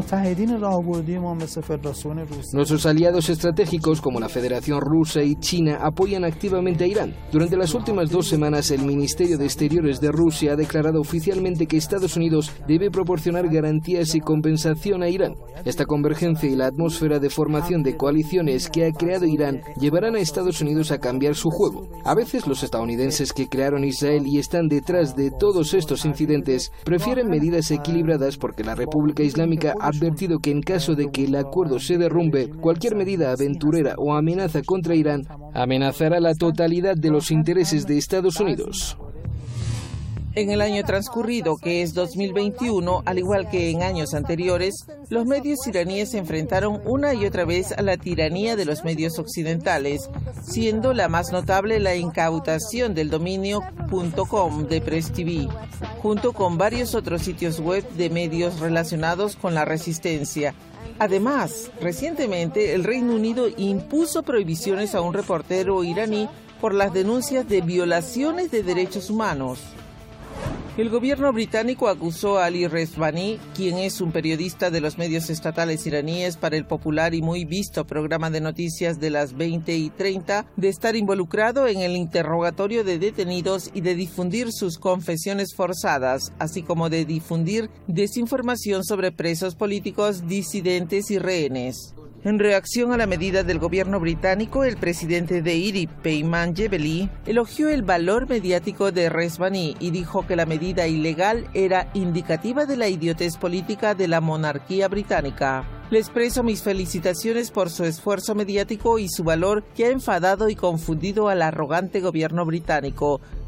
[SPEAKER 12] Nuestros aliados estratégicos como la Federación Rusa y China apoyan activamente a Irán. Durante las últimas dos semanas, el Ministerio de Exteriores de Rusia ha declarado oficialmente que Estados Unidos debe proporcionar garantías y compensación a Irán. Esta convergencia y la atmósfera de formación de coaliciones que ha creado Irán llevarán a Estados Unidos a cambiar su juego. A veces los estadounidenses que crearon Israel y están detrás de todos estos incidentes prefieren medidas equilibradas porque la República Islámica ha advertido que en caso de que el acuerdo se derrumbe, cualquier medida aventurera o amenaza contra Irán amenazará la totalidad de los intereses de Estados Unidos.
[SPEAKER 11] En el año transcurrido, que es dos mil veintiuno, al igual que en años anteriores, los medios iraníes se enfrentaron una y otra vez a la tiranía de los medios occidentales, siendo la más notable la incautación del dominio punto com de Press T V, junto con varios otros sitios web de medios relacionados con la resistencia. Además, recientemente el Reino Unido impuso prohibiciones a un reportero iraní por las denuncias de violaciones de derechos humanos. El gobierno británico acusó a Ali Rezvani, quien es un periodista de los medios estatales iraníes para el popular y muy visto programa de noticias de las veinte y treinta, de estar involucrado en el interrogatorio de detenidos y de difundir sus confesiones forzadas, así como de difundir desinformación sobre presos políticos, disidentes y rehenes. En reacción a la medida del gobierno británico, el presidente de I R I, Peyman Gebeli, elogió el valor mediático de Rezvani y dijo que la medida ilegal era indicativa de la idiotez política de la monarquía británica. Le expreso mis felicitaciones por su esfuerzo mediático y su valor que ha enfadado y confundido al arrogante gobierno británico.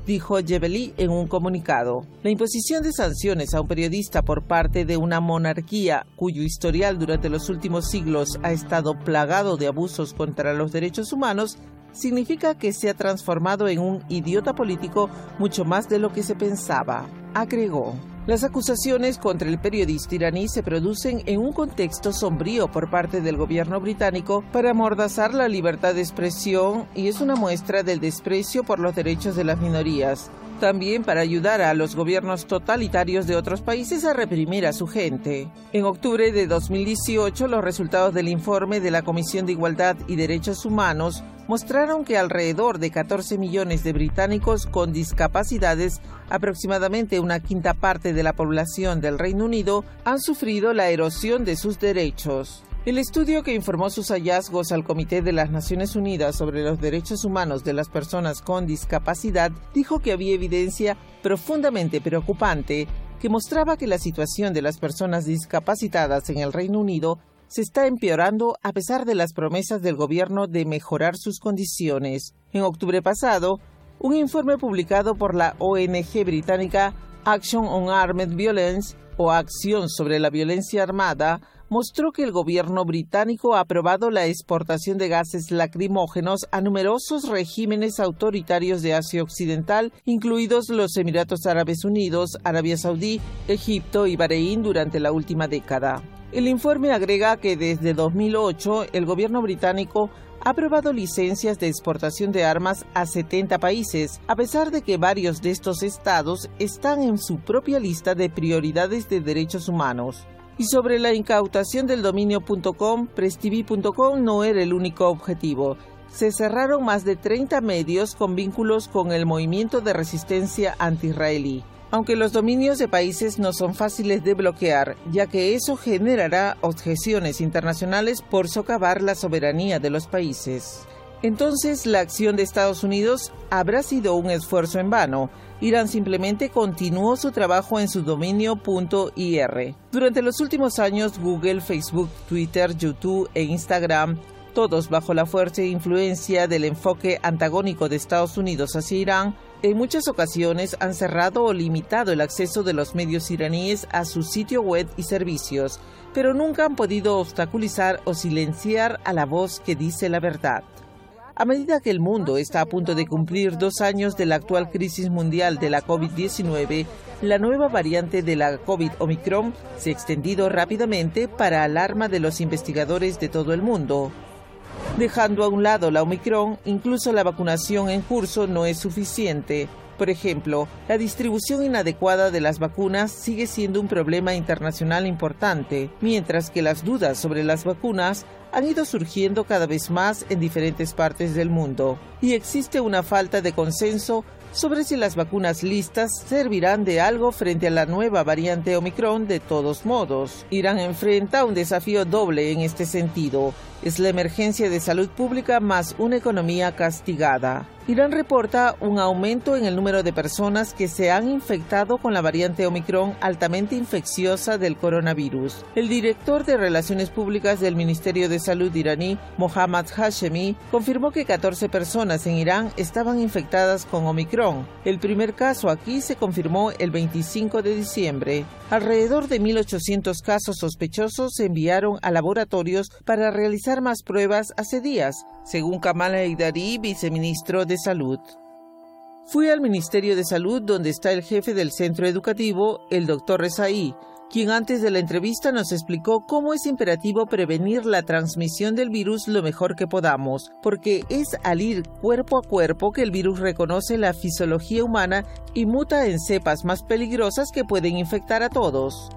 [SPEAKER 11] dijo Jebeli en un comunicado. La imposición de sanciones a un periodista por parte de una monarquía cuyo historial durante los últimos siglos ha estado plagado de abusos contra los derechos humanos significa que se ha transformado en un idiota político mucho más de lo que se pensaba, agregó. Las acusaciones contra el periodista iraní se producen en un contexto sombrío por parte del gobierno británico para amordazar la libertad de expresión y es una muestra del desprecio por los derechos de las minorías. También para ayudar a los gobiernos totalitarios de otros países a reprimir a su gente. En octubre de dos mil dieciocho, los resultados del informe de la Comisión de Igualdad y Derechos Humanos mostraron que alrededor de catorce millones de británicos con discapacidades, aproximadamente una quinta parte de la población del Reino Unido, han sufrido la erosión de sus derechos. El estudio que informó sus hallazgos al Comité de las Naciones Unidas sobre los Derechos Humanos de las Personas con Discapacidad dijo que había evidencia profundamente preocupante que mostraba que la situación de las personas discapacitadas en el Reino Unido se está empeorando a pesar de las promesas del gobierno de mejorar sus condiciones. En octubre pasado, un informe publicado por la O N G británica Action on Armed Violence o Acción sobre la Violencia Armada mostró que el gobierno británico ha aprobado la exportación de gases lacrimógenos a numerosos regímenes autoritarios de Asia Occidental, incluidos los Emiratos Árabes Unidos, Arabia Saudí, Egipto y Bahrein durante la última década. El informe agrega que desde dos mil ocho el gobierno británico ha aprobado licencias de exportación de armas a setenta países, a pesar de que varios de estos estados están en su propia lista de prioridades de derechos humanos. Y sobre la incautación del dominio .com, press t v punto com no era el único objetivo. Se cerraron más de treinta medios con vínculos con el movimiento de resistencia anti-israelí. Aunque los dominios de países no son fáciles de bloquear, ya que eso generará objeciones internacionales por socavar la soberanía de los países. Entonces, la acción de Estados Unidos habrá sido un esfuerzo en vano. Irán simplemente continuó su trabajo en su dominio .ir. Durante los últimos años, Google, Facebook, Twitter, YouTube e Instagram, todos bajo la fuerte influencia del enfoque antagónico de Estados Unidos hacia Irán, en muchas ocasiones han cerrado o limitado el acceso de los medios iraníes a su sitio web y servicios, pero nunca han podido obstaculizar o silenciar a la voz que dice la verdad. A medida que el mundo está a punto de cumplir dos años de la actual crisis mundial de la COVID diecinueve, la nueva variante de la COVID Omicron se ha extendido rápidamente para alarma de los investigadores de todo el mundo. Dejando a un lado la Omicron, incluso la vacunación en curso no es suficiente. Por ejemplo, la distribución inadecuada de las vacunas sigue siendo un problema internacional importante, mientras que las dudas sobre las vacunas han ido surgiendo cada vez más en diferentes partes del mundo. Y existe una falta de consenso sobre si las vacunas listas servirán de algo frente a la nueva variante Omicron de todos modos. Irán enfrenta un desafío doble en este sentido. Es la emergencia de salud pública más una economía castigada. Irán reporta un aumento en el número de personas que se han infectado con la variante Omicron altamente infecciosa del coronavirus. El director de Relaciones Públicas del Ministerio de Salud iraní, Mohammad Hashemi, confirmó que catorce personas en Irán estaban infectadas con Omicron. El primer caso aquí se confirmó el veinticinco de diciembre. Alrededor de mil ochocientos casos sospechosos se enviaron a laboratorios para realizar más pruebas hace días, según Kamal Haidari, viceministro de Salud. Fui al Ministerio de Salud donde está el jefe del centro educativo, el doctor Rezaí, quien antes de la entrevista nos explicó cómo es imperativo prevenir la transmisión del virus lo mejor que podamos, porque es al ir cuerpo a cuerpo que el virus reconoce la fisiología humana y muta en cepas más peligrosas que pueden infectar a todos.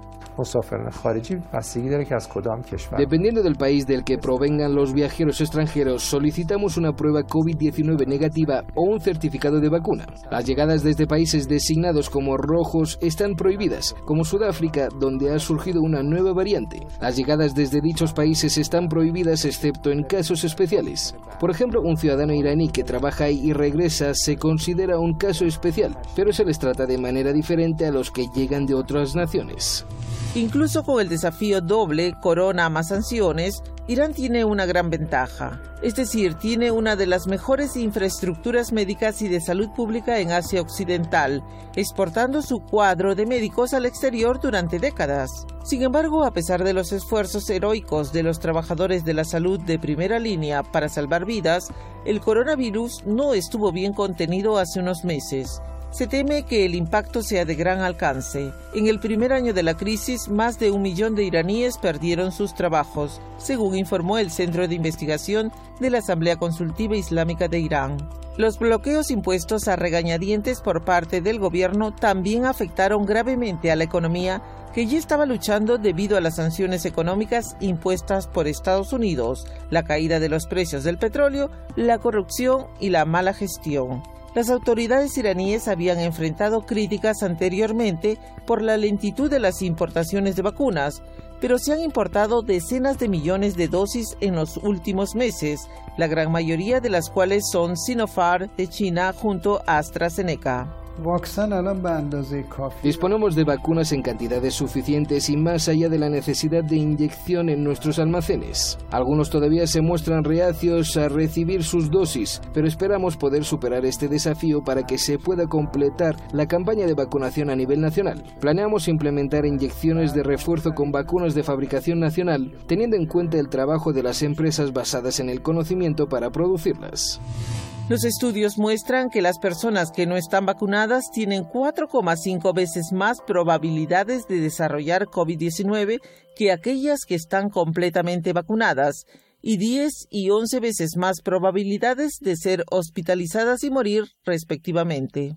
[SPEAKER 12] Dependiendo del país del que provengan los viajeros extranjeros, solicitamos una prueba COVID diecinueve negativa o un certificado de vacuna. Las llegadas desde países designados como rojos están prohibidas, como Sudáfrica, donde ha surgido una nueva variante. Las llegadas desde dichos países están prohibidas excepto en casos especiales. Por ejemplo, un ciudadano iraní que trabaja ahí y regresa se considera un caso especial, pero se les trata de manera diferente a los que llegan de otras naciones.
[SPEAKER 11] Incluso con el desafío doble, corona más sanciones, Irán tiene una gran ventaja. Es decir, tiene una de las mejores infraestructuras médicas y de salud pública en Asia Occidental, exportando su cuadro de médicos al exterior durante décadas. Sin embargo, a pesar de los esfuerzos heroicos de los trabajadores de la salud de primera línea para salvar vidas, el coronavirus no estuvo bien contenido hace unos meses. Se teme que el impacto sea de gran alcance. En el primer año de la crisis, más de un millón de iraníes perdieron sus trabajos, según informó el Centro de Investigación de la Asamblea Consultiva Islámica de Irán. Los bloqueos impuestos a regañadientes por parte del gobierno también afectaron gravemente a la economía, que ya estaba luchando debido a las sanciones económicas impuestas por Estados Unidos, la caída de los precios del petróleo, la corrupción y la mala gestión. Las autoridades iraníes habían enfrentado críticas anteriormente por la lentitud de las importaciones de vacunas, pero se han importado decenas de millones de dosis en los últimos meses, la gran mayoría de las cuales son Sinopharm de China junto a AstraZeneca.
[SPEAKER 12] Disponemos de vacunas en cantidades suficientes y más allá de la necesidad de inyección en nuestros almacenes. Algunos todavía se muestran reacios a recibir sus dosis, pero esperamos poder superar este desafío para que se pueda completar la campaña de vacunación a nivel nacional. Planeamos implementar inyecciones de refuerzo con vacunas de fabricación nacional, teniendo en cuenta el trabajo de las empresas basadas en el conocimiento para producirlas.
[SPEAKER 11] Los estudios muestran que las personas que no están vacunadas tienen cuatro coma cinco veces más probabilidades de desarrollar COVID diecinueve que aquellas que están completamente vacunadas y diez y once veces más probabilidades de ser hospitalizadas y morir respectivamente.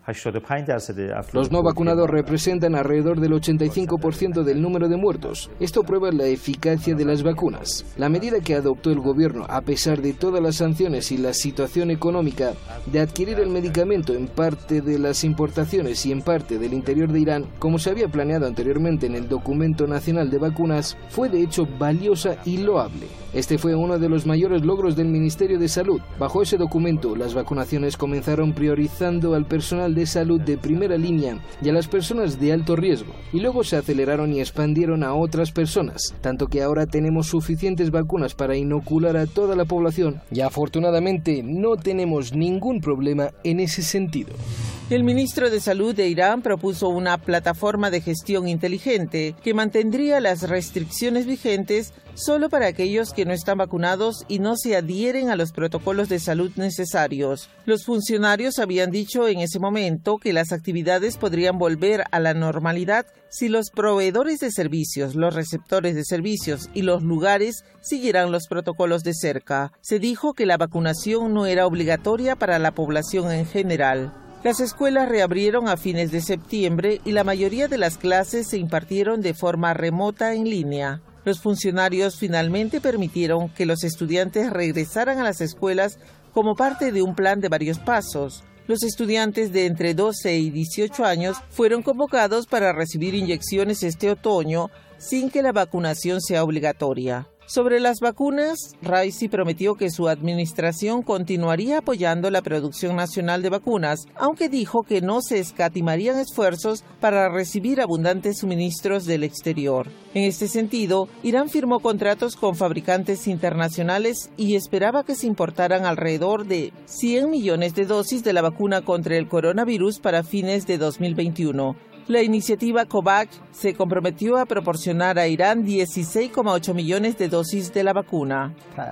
[SPEAKER 12] Los no vacunados representan alrededor del ochenta y cinco por ciento del número de muertos. Esto prueba la eficacia de las vacunas. La medida que adoptó el gobierno, a pesar de todas las sanciones y la situación económica, de adquirir el medicamento en parte de las importaciones y en parte del interior de Irán, como se había planeado anteriormente en el Documento Nacional de Vacunas, fue de hecho valiosa y loable. Este fue uno de los mayores logros del Ministerio de Salud. Bajo ese documento, las vacunaciones comenzaron priorizando al personal de salud de primera línea y a las personas de alto riesgo, y luego se aceleraron y expandieron a otras personas, tanto que ahora tenemos suficientes vacunas para inocular a toda la población y afortunadamente no tenemos ningún problema en ese sentido.
[SPEAKER 11] El ministro de Salud de Irán propuso una plataforma de gestión inteligente que mantendría las restricciones vigentes solo para aquellos que no están vacunados y no se adhieren a los protocolos de salud necesarios. Los funcionarios habían dicho en ese momento que las actividades podrían volver a la normalidad si los proveedores de servicios, los receptores de servicios y los lugares siguieran los protocolos de cerca. Se dijo que la vacunación no era obligatoria para la población en general. Las escuelas reabrieron a fines de septiembre y la mayoría de las clases se impartieron de forma remota en línea. Los funcionarios finalmente permitieron que los estudiantes regresaran a las escuelas como parte de un plan de varios pasos. Los estudiantes de entre doce y dieciocho años fueron convocados para recibir inyecciones este otoño sin que la vacunación sea obligatoria. Sobre las vacunas, Raisi prometió que su administración continuaría apoyando la producción nacional de vacunas, aunque dijo que no se escatimarían esfuerzos para recibir abundantes suministros del exterior. En este sentido, Irán firmó contratos con fabricantes internacionales y esperaba que se importaran alrededor de cien millones de dosis de la vacuna contra el coronavirus para fines de dos mil veintiuno. La iniciativa COVAX se comprometió a proporcionar a Irán dieciséis coma ocho millones de dosis de la vacuna.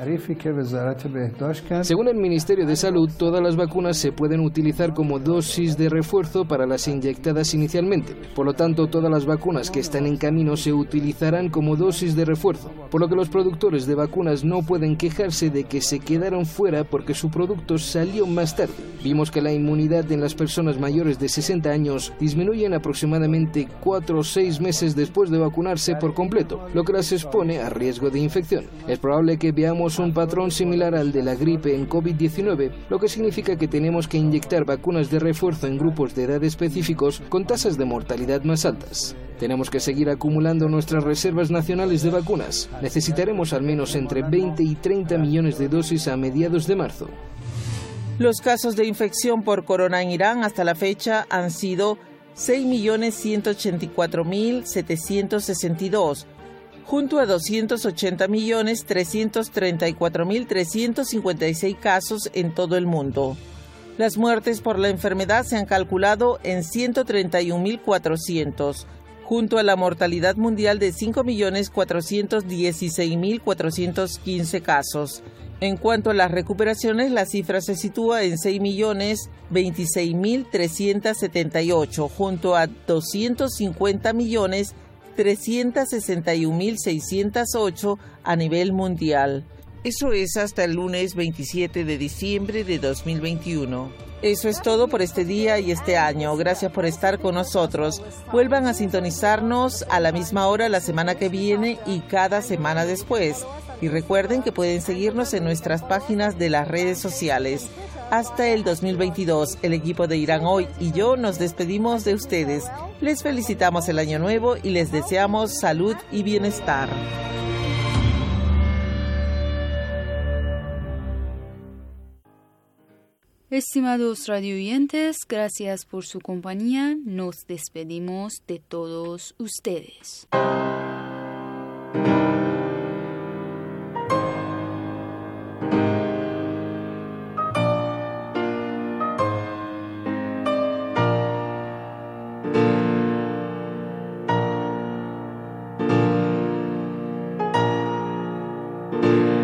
[SPEAKER 12] Según el Ministerio de Salud, todas las vacunas se pueden utilizar como dosis de refuerzo para las inyectadas inicialmente. Por lo tanto, todas las vacunas que están en camino se utilizarán como dosis de refuerzo, por lo que los productores de vacunas no pueden quejarse de que se quedaron fuera porque su producto salió más tarde. Vimos que la inmunidad en las personas mayores de sesenta años disminuye en aproximadamente aproximadamente cuatro o seis meses después de vacunarse por completo, lo que las expone a riesgo de infección. Es probable que veamos un patrón similar al de la gripe en COVID diecinueve, lo que significa que tenemos que inyectar vacunas de refuerzo en grupos de edad específicos con tasas de mortalidad más altas. Tenemos que seguir acumulando nuestras reservas nacionales de vacunas. Necesitaremos al menos entre veinte y treinta millones de dosis a mediados de marzo.
[SPEAKER 11] Los casos de infección por corona en Irán hasta la fecha han sido seis millones ciento ochenta y cuatro mil setecientos sesenta y dos, junto a doscientos ochenta millones trescientos treinta y cuatro mil trescientos cincuenta y seis casos en todo el mundo. Las muertes por la enfermedad se han calculado en ciento treinta y un mil cuatrocientos, junto a la mortalidad mundial de cinco millones cuatrocientos dieciséis mil cuatrocientos quince casos. En cuanto a las recuperaciones, la cifra se sitúa en seis millones veintiséis mil trescientos setenta y ocho, junto a doscientos cincuenta millones trescientos sesenta y un mil seiscientos ocho a nivel mundial. Eso es hasta el lunes veintisiete de diciembre de dos mil veintiuno. Eso es todo por este día y este año. Gracias por estar con nosotros. Vuelvan a sintonizarnos a la misma hora la semana que viene y cada semana después. Y recuerden que pueden seguirnos en nuestras páginas de las redes sociales. Hasta el dos mil veintidós, el equipo de Irán Hoy y yo nos despedimos de ustedes. Les felicitamos el año nuevo y les deseamos salud y bienestar.
[SPEAKER 4] Estimados radioyentes, gracias por su compañía. Nos despedimos de todos ustedes.
[SPEAKER 14] Thank you.